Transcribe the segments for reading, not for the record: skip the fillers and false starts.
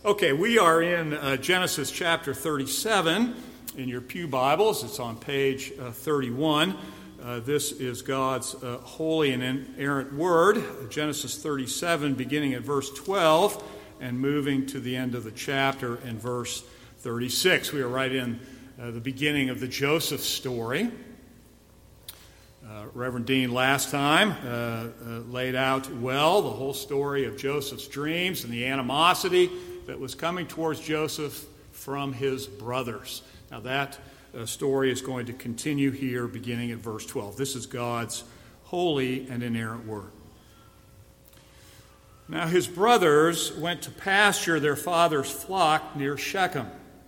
Okay, we are in Genesis chapter 37 in your pew Bibles. It's on page 31. This is God's holy and inerrant word. Genesis 37, beginning at verse 12 and moving to the end of the chapter in verse 36. We are right in the beginning of the Joseph story. Reverend Dean last time laid out well the whole story of Joseph's dreams and the animosity that was coming towards Joseph from his brothers. Now that story is going to continue here beginning at verse 12. This is God's holy and inerrant word. Now his brothers went to pasture their father's flock near Shechem.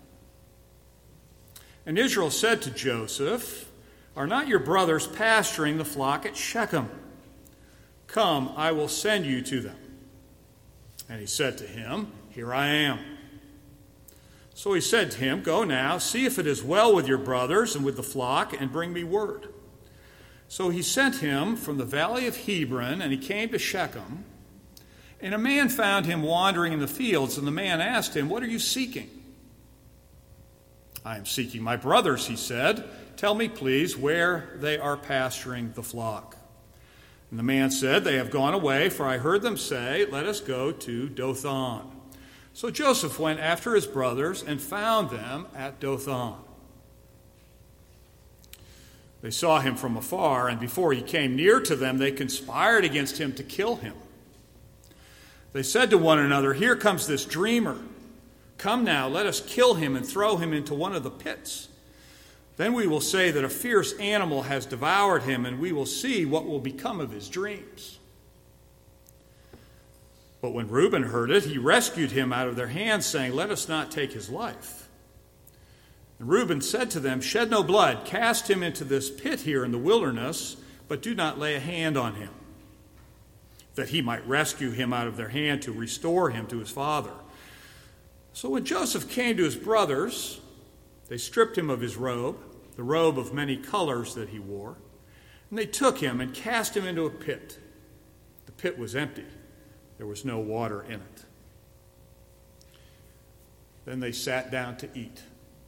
And Israel said to Joseph, "Are not your brothers pasturing the flock at Shechem? Come, I will send you to them." And he said to him, "Here I am." So he said to him, "Go now, see if it is well with your brothers and with the flock, and bring me word." So he sent him from the valley of Hebron, and he came to Shechem. And a man found him wandering in the fields, and the man asked him, "What are you seeking?" "I am seeking my brothers," he said. "Tell me, please, where they are pasturing the flock." And the man said, "They have gone away, for I heard them say, 'Let us go to Dothan.'" So Joseph went after his brothers and found them at Dothan. They saw him from afar, and before he came near to them, they conspired against him to kill him. They said to one another, "Here comes this dreamer. Come now, let us kill him and throw him into one of the pits. Then we will say that a fierce animal has devoured him, and we will see what will become of his dreams." But when Reuben heard it, he rescued him out of their hands, saying, "Let us not take his life." And Reuben said to them, "Shed no blood, cast him into this pit here in the wilderness, but do not lay a hand on him, that he might rescue him out of their hand to restore him to his father." So when Joseph came to his brothers, they stripped him of his robe, the robe of many colors that he wore, and they took him and cast him into a pit. The pit was empty. There was no water in it. Then they sat down to eat.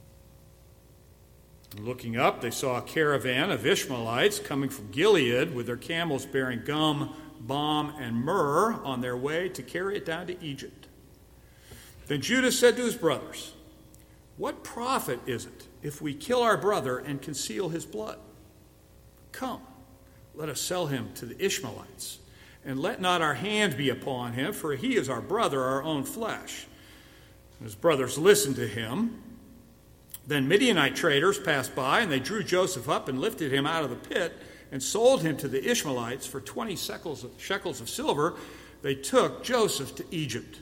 And looking up, they saw a caravan of Ishmaelites coming from Gilead with their camels bearing gum, balm, and myrrh on their way to carry it down to Egypt. Then Judah said to his brothers, "What profit is it if we kill our brother and conceal his blood? Come, let us sell him to the Ishmaelites, and let not our hand be upon him, for he is our brother, our own flesh." And his brothers listened to him. Then Midianite traders passed by, and they drew Joseph up and lifted him out of the pit and sold him to the Ishmaelites for 20 shekels of silver. They took Joseph to Egypt.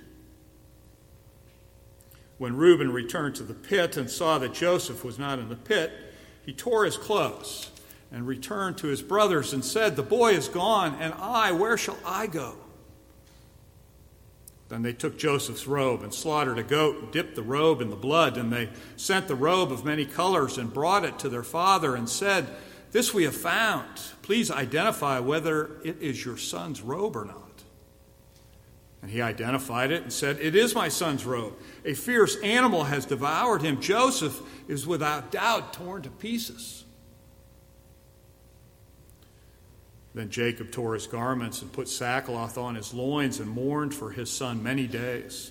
When Reuben returned to the pit and saw that Joseph was not in the pit, he tore his clothes and returned to his brothers and said, "The boy is gone, and where shall I go?" Then they took Joseph's robe and slaughtered a goat and dipped the robe in the blood, and they sent the robe of many colors and brought it to their father and said, "This we have found. Please identify whether it is your son's robe or not." And he identified it and said, "It is my son's robe. A fierce animal has devoured him. Joseph is without doubt torn to pieces." Then Jacob tore his garments and put sackcloth on his loins and mourned for his son many days.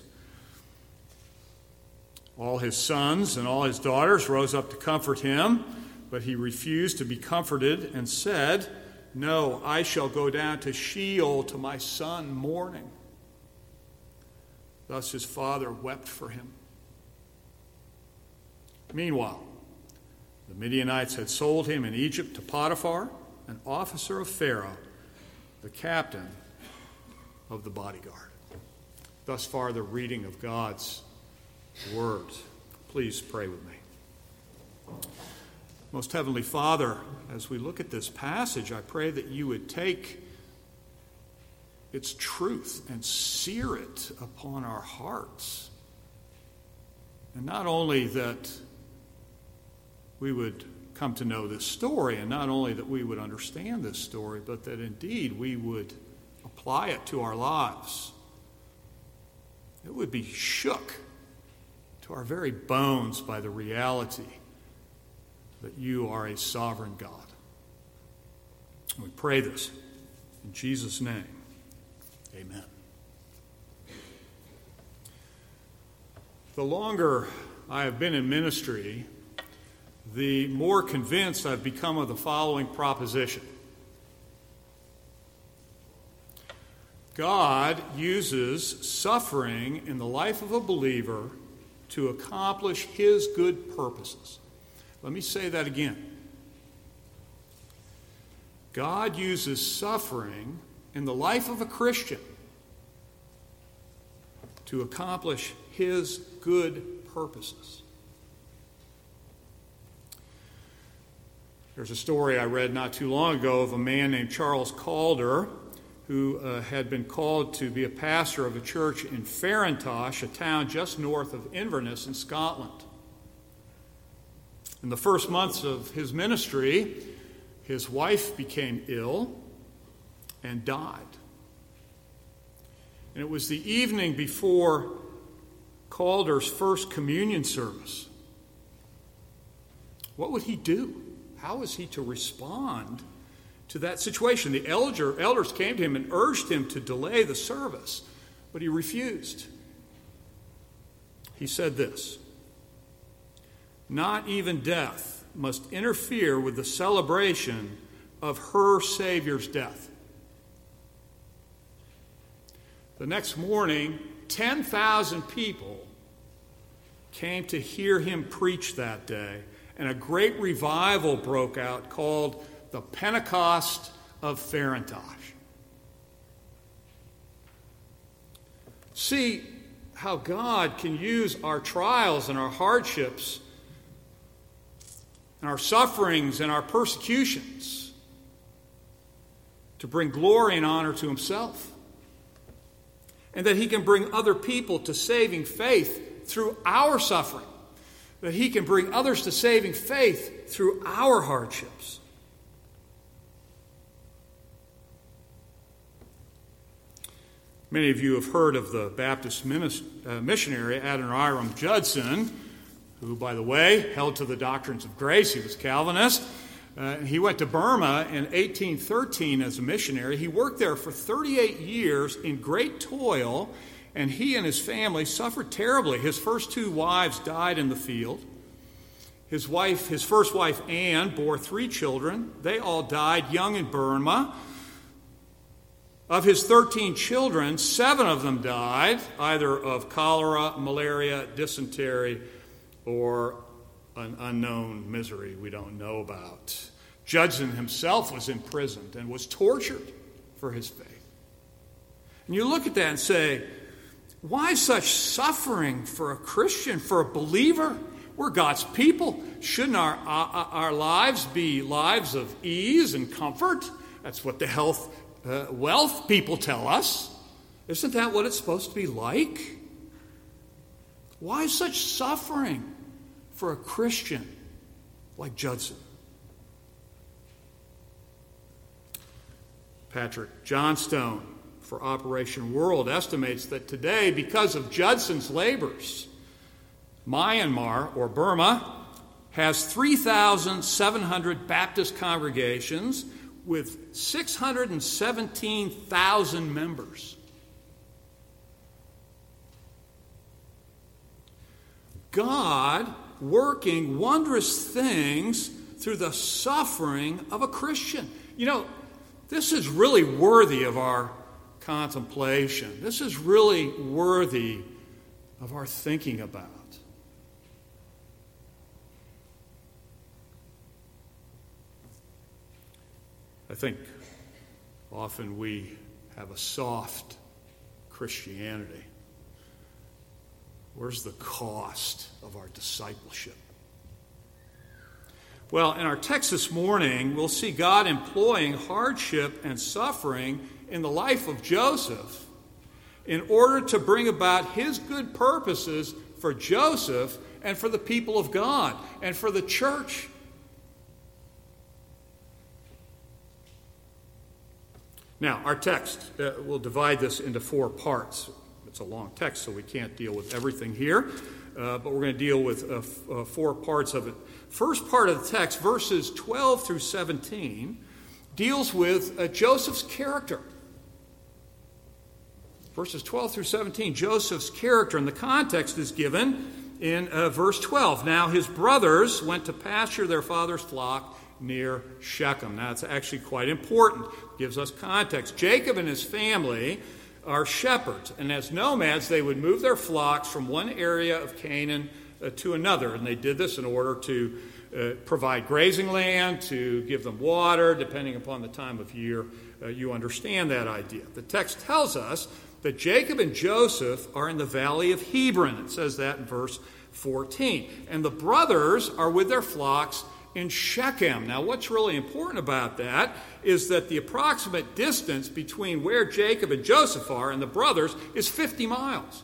All his sons and all his daughters rose up to comfort him, but he refused to be comforted and said, "No, I shall go down to Sheol to my son mourning." Thus his father wept for him. Meanwhile, the Midianites had sold him in Egypt to Potiphar, an officer of Pharaoh, the captain of the bodyguard. Thus far, the reading of God's word. Please pray with me. Most Heavenly Father, as we look at this passage, I pray that you would take its truth and sear it upon our hearts. And not only that we would come to know this story, and not only that we would understand this story, but that indeed we would apply it to our lives. It would be shook to our very bones by the reality that you are a sovereign God. We pray this in Jesus' name. Amen. The longer I have been in ministry, the more convinced I've become of the following proposition. God uses suffering in the life of a believer to accomplish his good purposes. Let me say that again. God uses suffering in the life of a Christian to accomplish his good purposes. There's a story I read not too long ago of a man named Charles Calder who had been called to be a pastor of a church in Farintosh, a town just north of Inverness in Scotland. In the first months of his ministry, his wife became ill and died. And it was the evening before Calder's first communion service. What would he do? How was he to respond to that situation? The elders came to him and urged him to delay the service, but he refused. He said this: "Not even death must interfere with the celebration of her Savior's death." The next morning, 10,000 people came to hear him preach that day, and a great revival broke out called the Pentecost of Farintosh. See how God can use our trials and our hardships and our sufferings and our persecutions to bring glory and honor to himself. And that he can bring other people to saving faith through our suffering. That he can bring others to saving faith through our hardships. Many of you have heard of the Baptist missionary Adoniram Judson, who, by the way, held to the doctrines of grace. He was Calvinist. He went to Burma in 1813 as a missionary. He worked there for 38 years in great toil, and he and his family suffered terribly. His first two wives died in the field. His first wife, Anne, bore 3 children. They all died young in Burma. Of his 13 children, 7 of them died, either of cholera, malaria, dysentery, or an unknown misery we don't know about. Judson himself was imprisoned and was tortured for his faith. And you look at that and say, why such suffering for a Christian, for a believer? We're God's people. Shouldn't our lives be lives of ease and comfort? That's what the wealth people tell us. Isn't that what it's supposed to be like? Why such suffering for a Christian like Judson? Patrick Johnstone for Operation World estimates that today, because of Judson's labors, Myanmar, or Burma, has 3,700 Baptist congregations with 617,000 members. God working wondrous things through the suffering of a Christian. You know, this is really worthy of our contemplation. This is really worthy of our thinking about. I think often we have a soft Christianity. Where's the cost of our discipleship? Well, in our text this morning, we'll see God employing hardship and suffering in the life of Joseph in order to bring about his good purposes for Joseph and for the people of God and for the church. Now, our text, we'll divide this into 4 parts. It's a long text, so we can't deal with everything here, but we're going to deal with 4 parts of it. First part of the text, verses 12 through 17, deals with Joseph's character. Verses 12 through 17, Joseph's character, and the context is given in verse 12. Now his brothers went to pasture their father's flock near Shechem. Now it's actually quite important. It gives us context. Jacob and his family are shepherds, and as nomads they would move their flocks from one area of Canaan to another, and they did this in order to provide grazing land, to give them water, depending upon the time of year. You understand that idea. The text tells us that Jacob and Joseph are in the valley of Hebron. It says that in verse 14. And the brothers are with their flocks in Shechem. Now, what's really important about that is that the approximate distance between where Jacob and Joseph are and the brothers is 50 miles.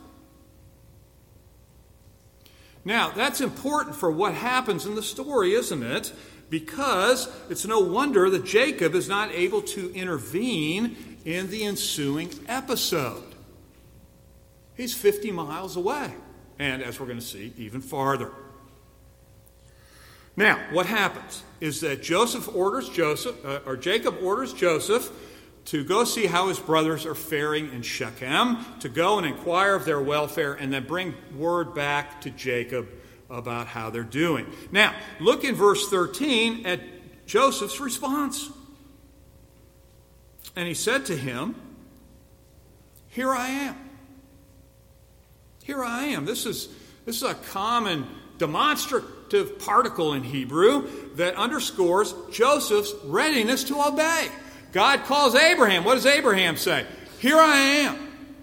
Now, that's important for what happens in the story, isn't it? Because it's no wonder that Jacob is not able to intervene in the ensuing episode. He's 50 miles away, and as we're going to see, even farther. Now, what happens is that Jacob orders Joseph to go see how his brothers are faring in Shechem, to go and inquire of their welfare, and then bring word back to Jacob about how they're doing. Now, look in verse 13 at Joseph's response. And he said to him, "Here I am." Here I am. This is a common demonstrative particle in Hebrew that underscores Joseph's readiness to obey. God calls Abraham. What does Abraham say? "Here I am."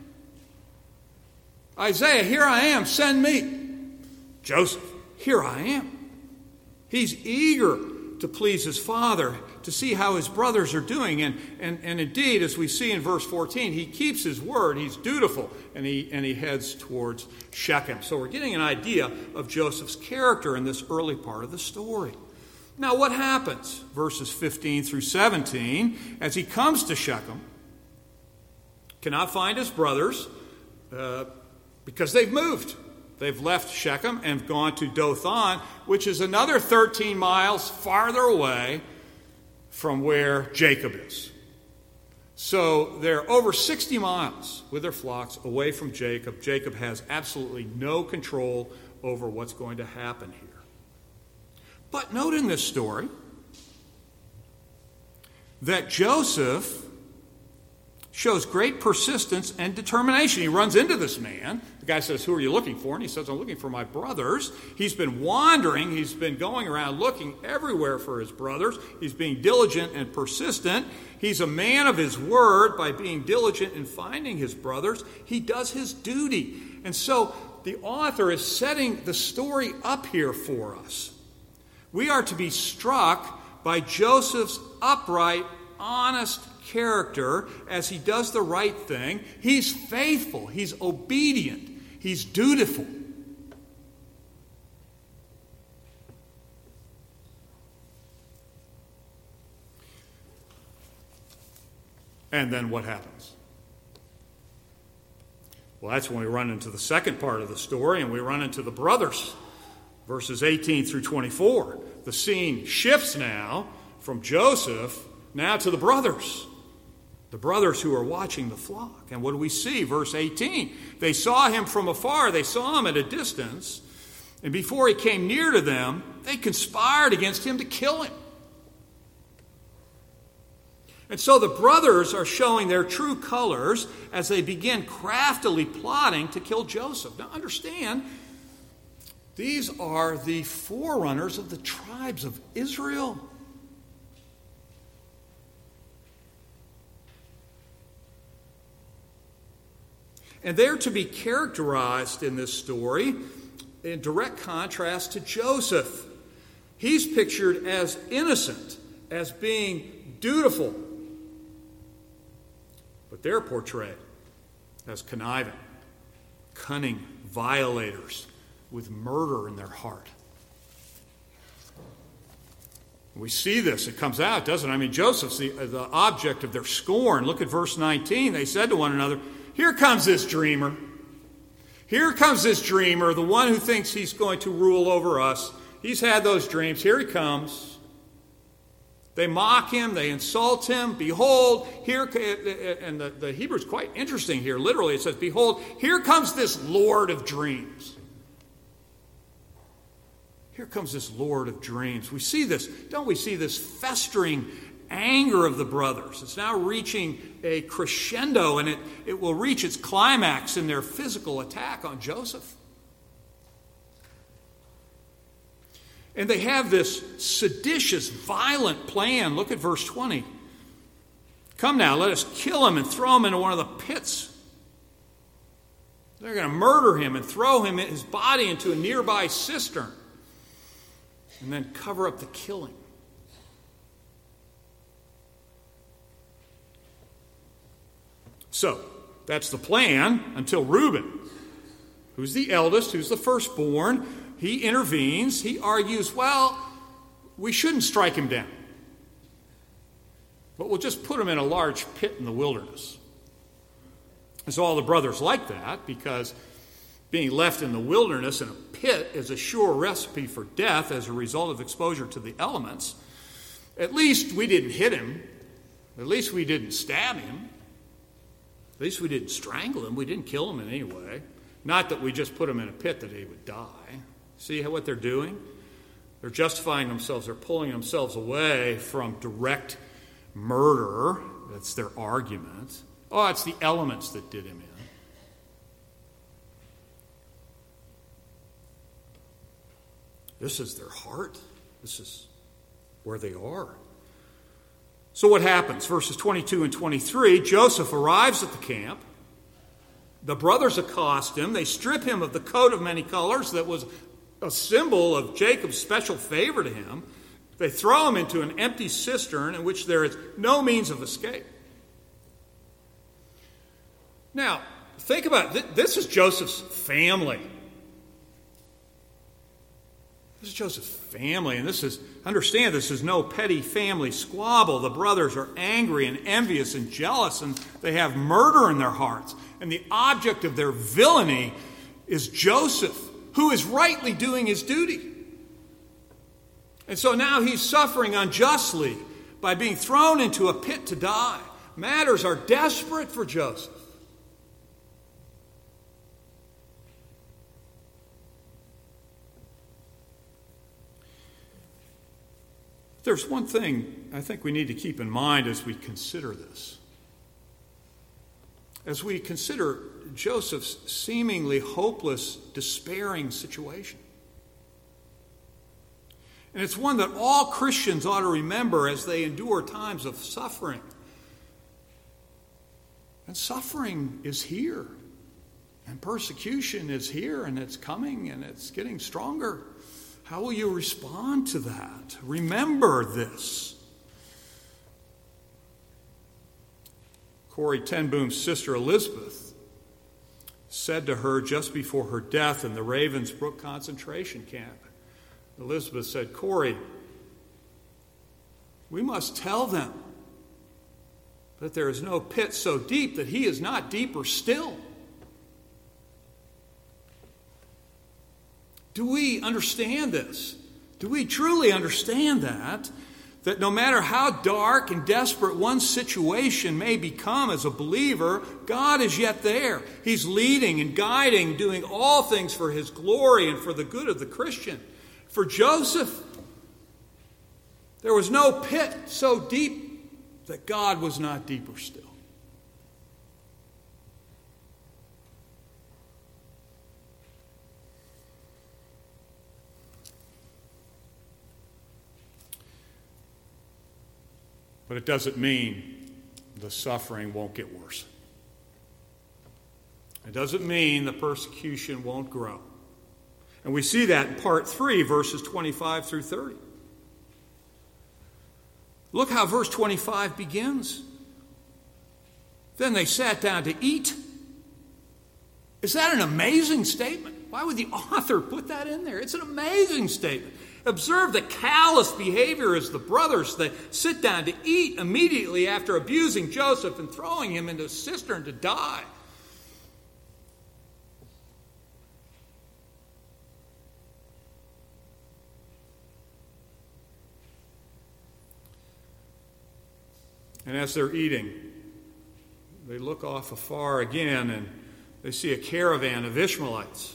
Isaiah, "Here I am, send me." Joseph, "Here I am." He's eager to please his father, to see how his brothers are doing. And indeed, as we see in verse 14, he keeps his word. He's dutiful, and he heads towards Shechem. So we're getting an idea of Joseph's character in this early part of the story. Now, what happens? Verses 15 through 17, as he comes to Shechem, cannot find his brothers because they've moved. They've left Shechem and gone to Dothan, which is another 13 miles farther away from where Jacob is. So they're over 60 miles with their flocks away from Jacob. Jacob has absolutely no control over what's going to happen here. But note in this story that Joseph shows great persistence and determination. He runs into this man. The guy says, "Who are you looking for?" And he says, "I'm looking for my brothers." He's been wandering. He's been going around looking everywhere for his brothers. He's being diligent and persistent. He's a man of his word. By being diligent in finding his brothers, he does his duty. And so the author is setting the story up here for us. We are to be struck by Joseph's upright, honest character as he does the right thing. He's faithful. He's obedient. He's dutiful. And then what happens? Well, that's when we run into the second part of the story, and we run into the brothers. Verses 18 through 24. The scene shifts now from Joseph now to the brothers who are watching the flock. And what do we see? Verse 18. They saw him from afar. They saw him at a distance. And before he came near to them, they conspired against him to kill him. And so the brothers are showing their true colors as they begin craftily plotting to kill Joseph. Now understand, these are the forerunners of the tribes of Israel. And they're to be characterized in this story in direct contrast to Joseph. He's pictured as innocent, as being dutiful. But they're portrayed as conniving, cunning violators with murder in their heart. We see this. It comes out, doesn't it? I mean, Joseph's the object of their scorn. Look at verse 19. They said to one another, "Here comes this dreamer. Here comes this dreamer, the one who thinks he's going to rule over us. He's had those dreams. Here he comes. They mock him. They insult him. Behold, here, and the Hebrew's quite interesting here. Literally, it says, behold, here comes this Lord of dreams. Here comes this Lord of dreams. We see this, don't we see this festering anger of the brothers? It's now reaching a crescendo, and it will reach its climax in their physical attack on Joseph. And they have this seditious, violent plan. Look at verse 20. Come now, let us kill him and throw him into one of the pits. They're going to murder him and throw his body into a nearby cistern and then cover up the killing. So, that's the plan until Reuben, who's the eldest, who's the firstborn, he intervenes. He argues, well, we shouldn't strike him down, but we'll just put him in a large pit in the wilderness. And so all the brothers like that, because being left in the wilderness in a pit is a sure recipe for death as a result of exposure to the elements. At least we didn't hit him. At least we didn't stab him. At least we didn't strangle him. We didn't kill him in any way. Not that we just put him in a pit that he would die. See what they're doing? They're justifying themselves. They're pulling themselves away from direct murder. That's their argument. Oh, it's the elements that did him in. This is their heart. This is where they are. So what happens? Verses 22 and 23, Joseph arrives at the camp. The brothers accost him. They strip him of the coat of many colors that was a symbol of Jacob's special favor to him. They throw him into an empty cistern in which there is no means of escape. Now, think about it. This is Joseph's family. This is Joseph's family, and understand this is no petty family squabble. The brothers are angry and envious and jealous, and they have murder in their hearts. And the object of their villainy is Joseph, who is rightly doing his duty. And so now he's suffering unjustly by being thrown into a pit to die. Matters are desperate for Joseph. There's one thing I think we need to keep in mind as we consider this. As we consider Joseph's seemingly hopeless, despairing situation. And it's one that all Christians ought to remember as they endure times of suffering. And suffering is here. And persecution is here, and it's coming, and it's getting stronger. How will you respond to that? Remember this. Corrie ten Boom's sister Elizabeth said to her just before her death in the Ravensbrück concentration camp. Elizabeth said, Corrie, we must tell them that there is no pit so deep that he is not deeper still. Do we understand this? Do we truly understand that? That no matter how dark and desperate one's situation may become as a believer, God is yet there. He's leading and guiding, doing all things for his glory and for the good of the Christian. For Joseph, there was no pit so deep that God was not deeper still. But it doesn't mean the suffering won't get worse. It doesn't mean the persecution won't grow. And we see that in part 3, verses 25 through 30. Look how verse 25 begins. Then they sat down to eat. Is that an amazing statement? Why would the author put that in there? It's an amazing statement. Observe the callous behavior as the brothers, they sit down to eat immediately after abusing Joseph and throwing him into a cistern to die. And as they're eating, they look off afar again and they see a caravan of Ishmaelites.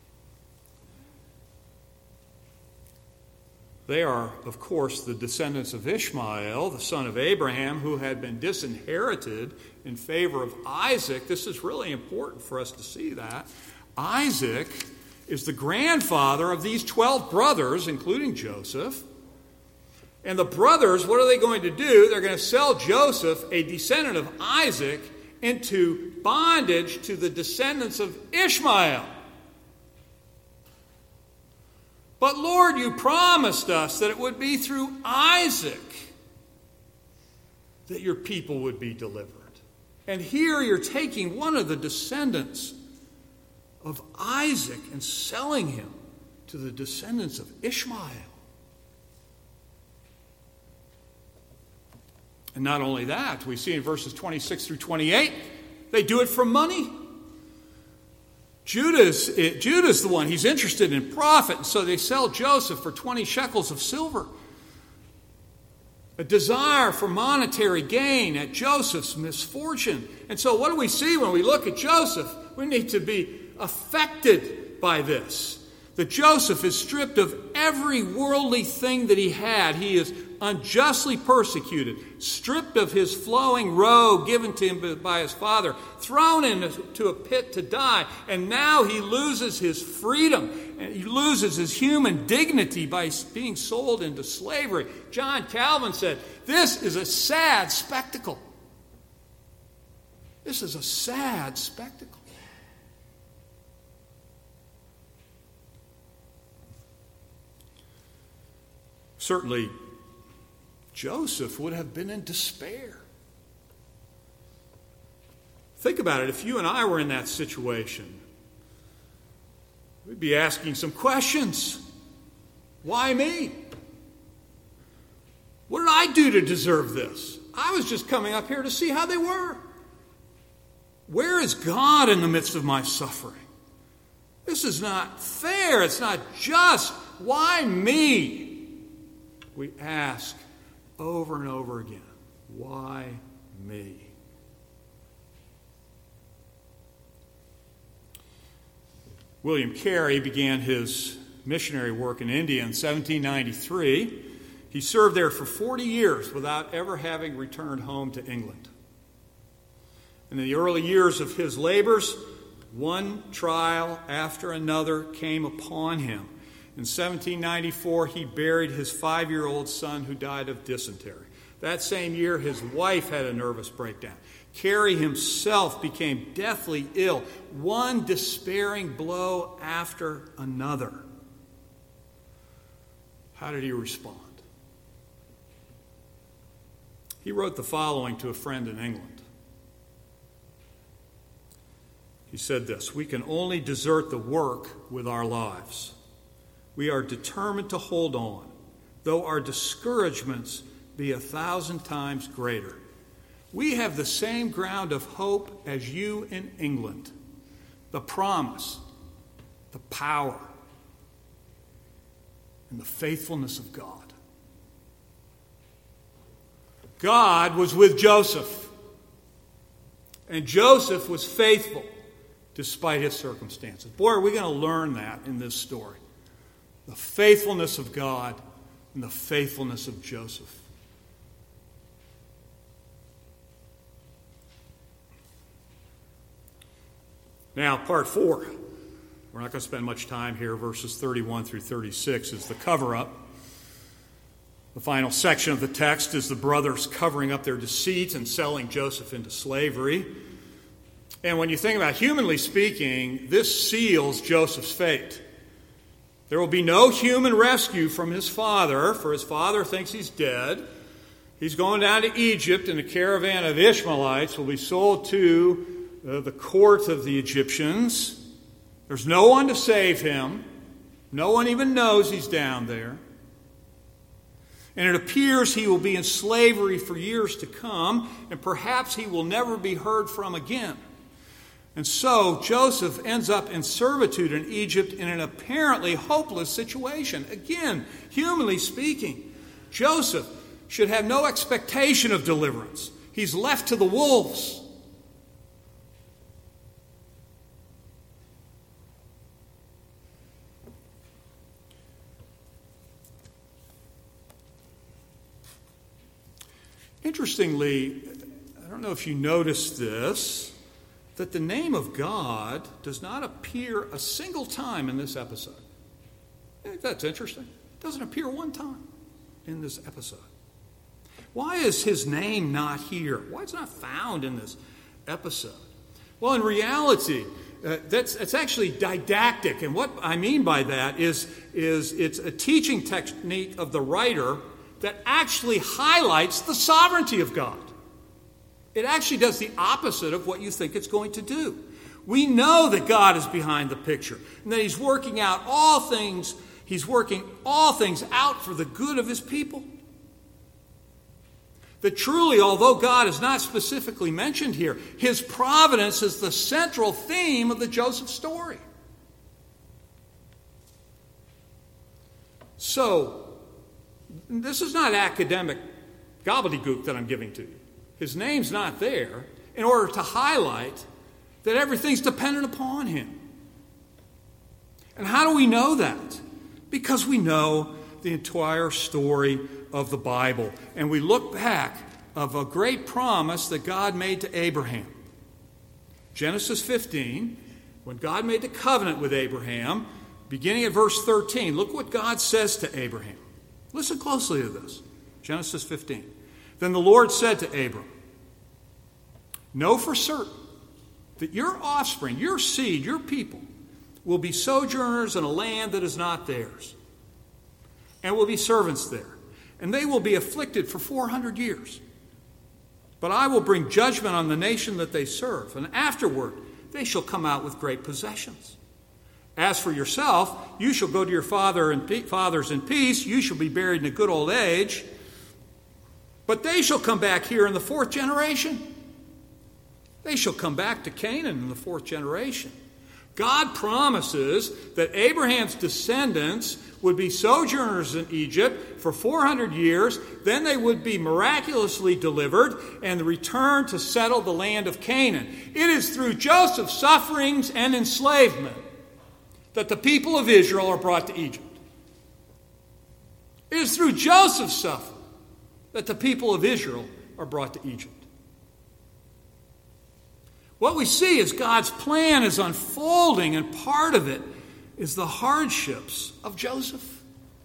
They are, of course, the descendants of Ishmael, the son of Abraham, who had been disinherited in favor of Isaac. This is really important for us to see that. Isaac is the grandfather of these 12 brothers, including Joseph. And the brothers, what are they going to do? They're going to sell Joseph, a descendant of Isaac, into bondage to the descendants of Ishmael. But Lord, you promised us that it would be through Isaac that your people would be delivered. And here you're taking one of the descendants of Isaac and selling him to the descendants of Ishmael. And not only that, we see in verses 26 through 28, they do it for money. Judah's the one, he's interested in profit, and so they sell Joseph for 20 shekels of silver. A desire for monetary gain at Joseph's misfortune. And so what do we see when we look at Joseph? We need to be affected by this. That Joseph is stripped of every worldly thing that he had. He is unjustly persecuted, stripped of his flowing robe given to him by his father, thrown into a pit to die, and now he loses his freedom, and he loses his human dignity by being sold into slavery. John Calvin said, this is a sad spectacle. This is a sad spectacle. Certainly, Joseph would have been in despair. Think about it. If you and I were in that situation, we'd be asking some questions. Why me? What did I do to deserve this? I was just coming up here to see how they were. Where is God in the midst of my suffering? This is not fair. It's not just. Why me? We ask over and over again, why me? William Carey began his missionary work in India in 1793. He served there for 40 years without ever having returned home to England. In the early years of his labors, one trial after another came upon him. In 1794, he buried his 5-year-old son who died of dysentery. That same year, his wife had a nervous breakdown. Carey himself became deathly ill, one despairing blow after another. How did he respond? He wrote the following to a friend in England. He said this, "We can only desert the work with our lives. We are determined to hold on, though our discouragements be 1,000 times greater. We have the same ground of hope as you in England, the promise, the power, and the faithfulness of God." God was with Joseph, and Joseph was faithful despite his circumstances. Boy, are we going to learn that in this story. The faithfulness of God and the faithfulness of Joseph. Now, part 4. We're not going to spend much time here. Verses 31 through 36 is the cover-up. The final section of the text is the brothers covering up their deceit and selling Joseph into slavery. And when you think about, humanly speaking, this seals Joseph's fate. There will be no human rescue from his father, for his father thinks he's dead. He's going down to Egypt, and a caravan of Ishmaelites will be sold to the court of the Egyptians. There's no one to save him. No one even knows he's down there. And it appears he will be in slavery for years to come, and perhaps he will never be heard from again. And so Joseph ends up in servitude in Egypt in an apparently hopeless situation. Again, humanly speaking, Joseph should have no expectation of deliverance. He's left to the wolves. Interestingly, I don't know if you noticed this, that the name of God does not appear a single time in this episode. I think that's interesting. It doesn't appear one time in this episode. Why is his name not here? Why is it not found in this episode? Well, in reality, it's actually didactic. And what I mean by that is it's a teaching technique of the writer that actually highlights the sovereignty of God. It actually does the opposite of what you think it's going to do. We know that God is behind the picture and that he's working out all things. He's working all things out for the good of his people. That truly, although God is not specifically mentioned here, his providence is the central theme of the Joseph story. So, this is not academic gobbledygook that I'm giving to you. His name's not there in order to highlight that everything's dependent upon him. And how do we know that? Because we know the entire story of the Bible. And we look back of a great promise that God made to Abraham. Genesis 15, when God made the covenant with Abraham, beginning at verse 13, look what God says to Abraham. Listen closely to this. Genesis 15. Then the Lord said to Abram, know for certain that your offspring, your seed, your people, will be sojourners in a land that is not theirs, and will be servants there, and they will be afflicted for 400 years. But I will bring judgment on the nation that they serve, and afterward they shall come out with great possessions. As for yourself, you shall go to your fathers in peace. You shall be buried in a good old age. But they shall come back here in the fourth generation. They shall come back to Canaan in the fourth generation. God promises that Abraham's descendants would be sojourners in Egypt for 400 years. Then they would be miraculously delivered and return to settle the land of Canaan. It is through Joseph's sufferings and enslavement that the people of Israel are brought to Egypt. It is through Joseph's suffering that the people of Israel are brought to Egypt. What we see is God's plan is unfolding, and part of it is the hardships of Joseph.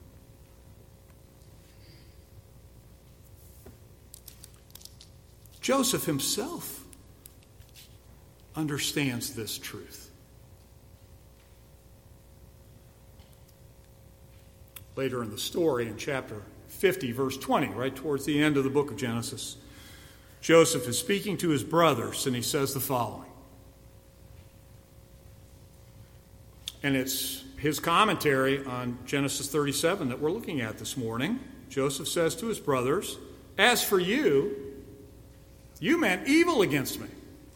Joseph himself understands this truth. Later in the story, in chapter 50, verse 20, right towards the end of the book of Genesis, Joseph is speaking to his brothers, and he says the following. And it's his commentary on Genesis 37 that we're looking at this morning. Joseph says to his brothers, as for you, you meant evil against me,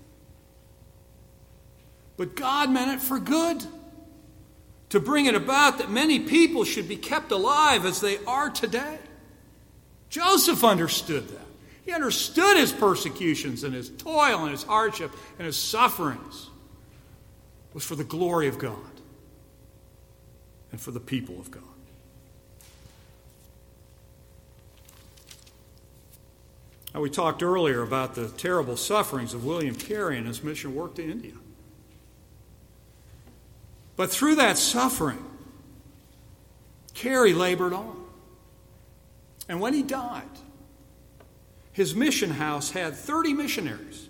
but God meant it for good, to bring it about that many people should be kept alive as they are today. Joseph understood that. He understood his persecutions and his toil and his hardship and his sufferings was for the glory of God and for the people of God. Now, we talked earlier about the terrible sufferings of William Carey and his mission work to India. But through that suffering, Carey labored on. And when he died, his mission house had 30 missionaries,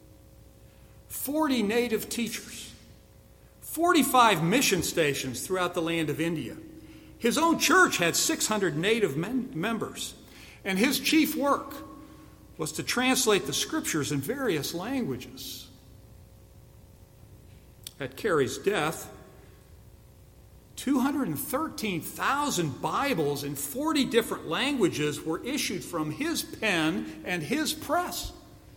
40 native teachers, 45 mission stations throughout the land of India. His own church had 600 native members, and his chief work was to translate the scriptures in various languages. At Carey's death, 213,000 Bibles in 40 different languages were issued from his pen and his press.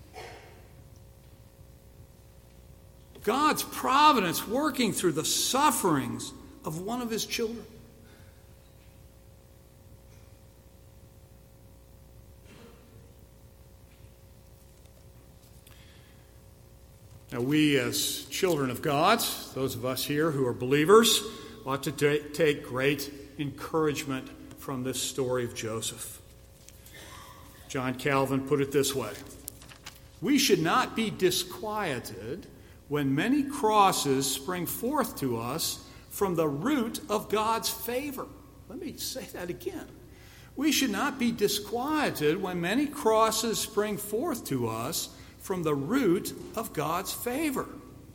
God's providence working through the sufferings of one of his children. Now, we as children of God, those of us here who are believers, ought to take great encouragement from this story of Joseph. John Calvin put it this way: we should not be disquieted when many crosses spring forth to us from the root of God's favor. Let me say that again. We should not be disquieted when many crosses spring forth to us from the root of God's favor.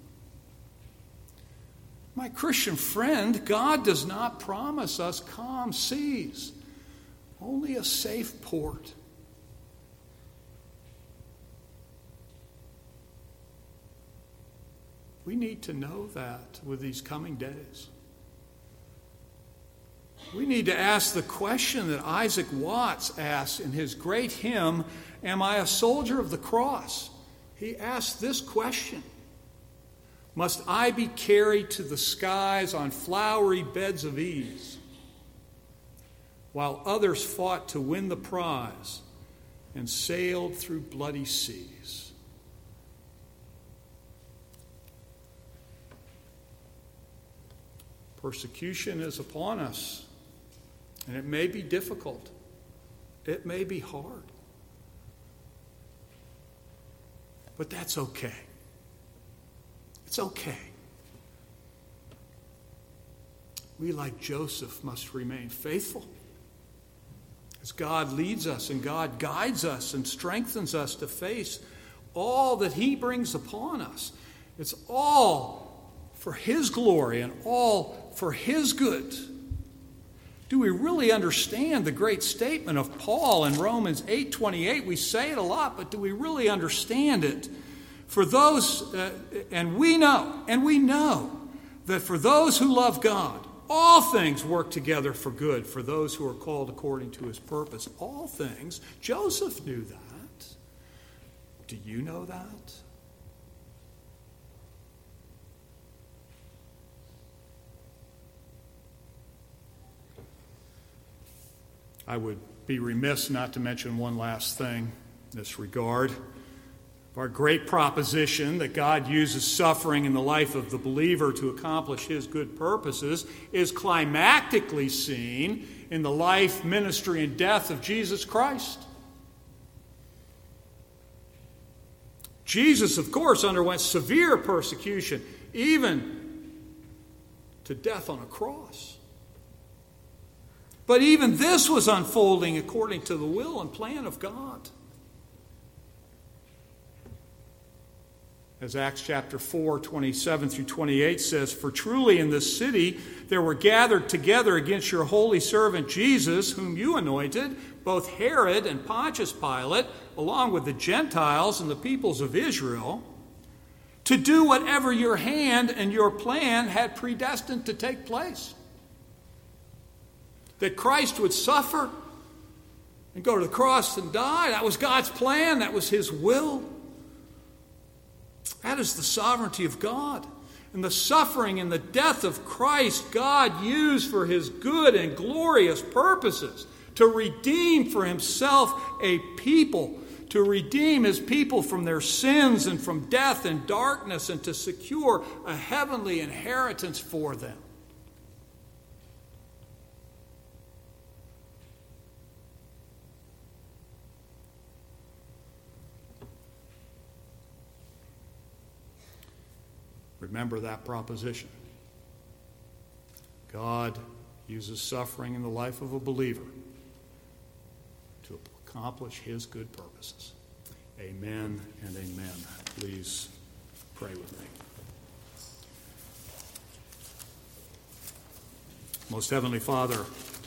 My Christian friend, God does not promise us calm seas, only a safe port. We need to know that with these coming days. We need to ask the question that Isaac Watts asks in his great hymn, "Am I a Soldier of the Cross?" He asks this question: must I be carried to the skies on flowery beds of ease, while others fought to win the prize and sailed through bloody seas? Persecution is upon us, and it may be difficult. It may be hard. But that's okay. It's okay. We, like Joseph, must remain faithful as God leads us and God guides us and strengthens us to face all that He brings upon us. It's all for His glory and all for His good. Do we really understand the great statement of Paul in Romans 8:28? We say it a lot, but do we really understand it? For those, and we know that for those who love God, all things work together for good for those who are called according to His purpose. All things. Joseph knew that. Do you know that? I would be remiss not to mention one last thing in this regard. Our great proposition that God uses suffering in the life of the believer to accomplish His good purposes is climactically seen in the life, ministry, and death of Jesus Christ. Jesus, of course, underwent severe persecution, even to death on a cross. But even this was unfolding according to the will and plan of God. As Acts chapter 4, 27 through 28 says, "For truly in this city there were gathered together against your holy servant Jesus, whom you anointed, both Herod and Pontius Pilate, along with the Gentiles and the peoples of Israel, to do whatever your hand and your plan had predestined to take place." That Christ would suffer and go to the cross and die. That was God's plan. That was His will. That is the sovereignty of God. And the suffering and the death of Christ, God used for His good and glorious purposes, to redeem for Himself a people, to redeem His people from their sins and from death and darkness, and to secure a heavenly inheritance for them. Remember that proposition. God uses suffering in the life of a believer to accomplish His good purposes. Amen and amen. Please pray with me. Most Heavenly Father,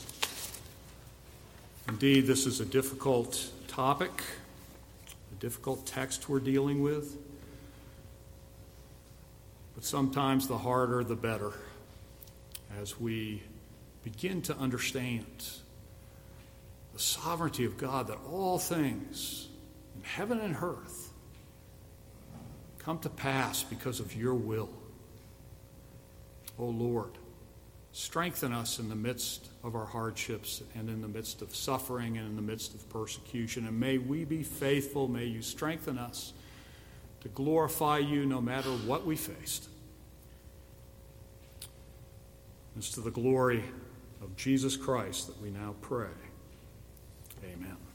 indeed this is a difficult topic, a difficult text we're dealing with. But sometimes the harder, the better, as we begin to understand the sovereignty of God, that all things in heaven and earth come to pass because of your will. O Lord, strengthen us in the midst of our hardships and in the midst of suffering and in the midst of persecution. And may we be faithful. May you strengthen us to glorify you no matter what we faced. It's to the glory of Jesus Christ that we now pray. Amen.